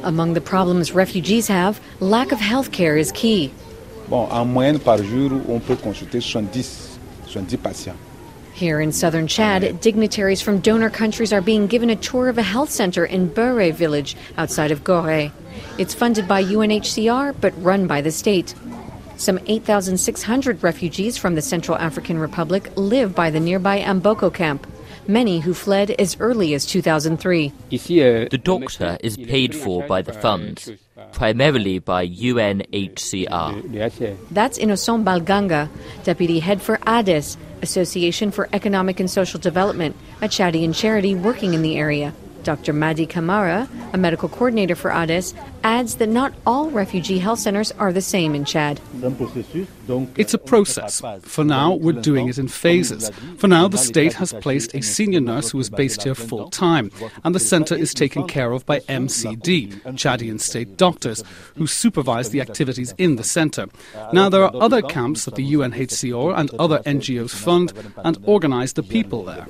Among the problems refugees have, lack of health care is key. En moyenne par jour, on peut consulter 70 patients. Here in southern Chad, dignitaries from donor countries are being given a tour of a health center in Bure village outside of Gorée. It's funded by UNHCR but run by the state. Some 8,600 refugees from the Central African Republic live by the nearby Amboko camp, many who fled as early as 2003. The doctor is paid for by the funds, primarily by UNHCR. That's Innocent Balganga, deputy head for ADES, Association for Economic and Social Development, a Chadian charity working in the area. Dr. Madi Kamara, a medical coordinator for ADES, adds that not all refugee health centers are the same in Chad. It's a process. For now, we're doing it in phases. For now, the state has placed a senior nurse who is based here full-time, and the center is taken care of by MCD, Chadian state doctors, who supervise the activities in the center. Now, there are other camps that the UNHCR and other NGOs fund and organize the people there.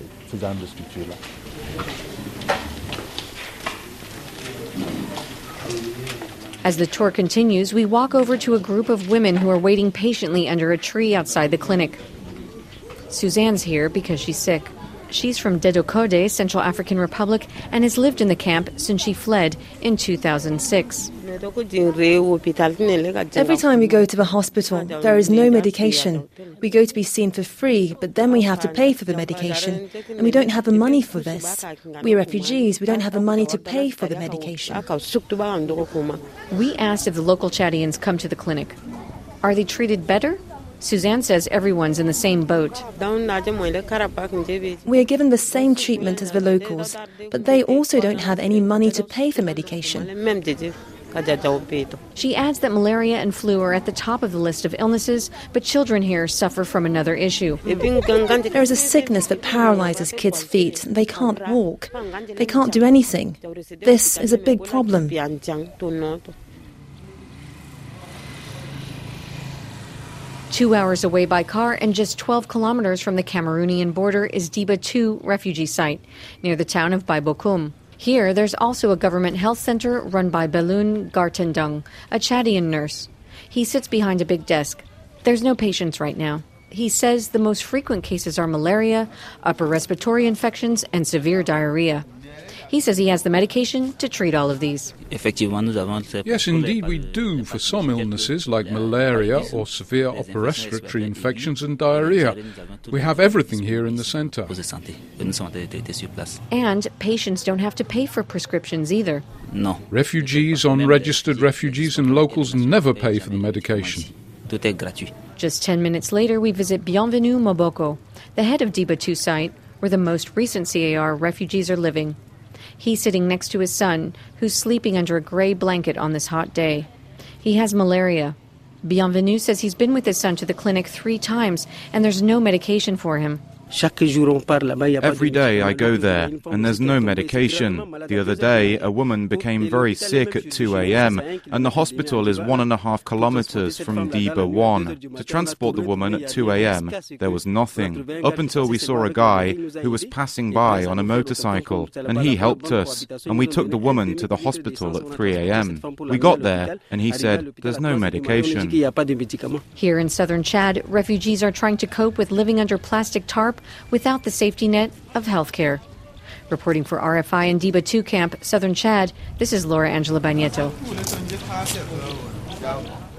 As the tour continues, we walk over to a group of women who are waiting patiently under a tree outside the clinic. Suzanne's here because she's sick. She's from Dedokode, Central African Republic, and has lived in the camp since she fled in 2006. Every time we go to the hospital, there is no medication. We go to be seen for free, but then we have to pay for the medication, and we don't have the money for this. We are refugees, we don't have the money to pay for the medication. We asked if the local Chadians come to the clinic. Are they treated better? Suzanne says everyone's in the same boat. We are given the same treatment as the locals, but they also don't have any money to pay for medication. She adds that malaria and flu are at the top of the list of illnesses, but children here suffer from another issue. There is a sickness that paralyzes kids' feet. They can't walk. They can't do anything. This is a big problem. 2 hours away by car and just 12 kilometers from the Cameroonian border is Diba 2 refugee site, near the town of Baibokoum. Here, there's also a government health center run by Beloun Gartendung, a Chadian nurse. He sits behind a big desk. There's no patients right now. He says the most frequent cases are malaria, upper respiratory infections, and severe diarrhea. He says he has the medication to treat all of these. Yes, indeed we do for some illnesses like malaria or severe upper respiratory infections and diarrhea. We have everything here in the centre. And patients don't have to pay for prescriptions either. No. Refugees, unregistered refugees and locals never pay for the medication. Just 10 minutes later, we visit Bienvenue Moboko, the head of Diba 2 site, where the most recent CAR refugees are living. He's sitting next to his son, who's sleeping under a gray blanket on this hot day. He has malaria. Bienvenue says he's been with his son to the clinic 3 times, and there's no medication for him. Every day I go there, and there's no medication. The other day, a woman became very sick at 2 a.m., and the hospital is 1.5 kilometers from Diba 1. To transport the woman at 2 a.m., there was nothing, up until we saw a guy who was passing by on a motorcycle, and he helped us, and we took the woman to the hospital at 3 a.m. We got there, and he said, there's no medication. Here in southern Chad, refugees are trying to cope with living under plastic tarp without the safety net of healthcare. Reporting for RFI in Diba 2 camp, southern Chad, this is Laura Angela Bagneto.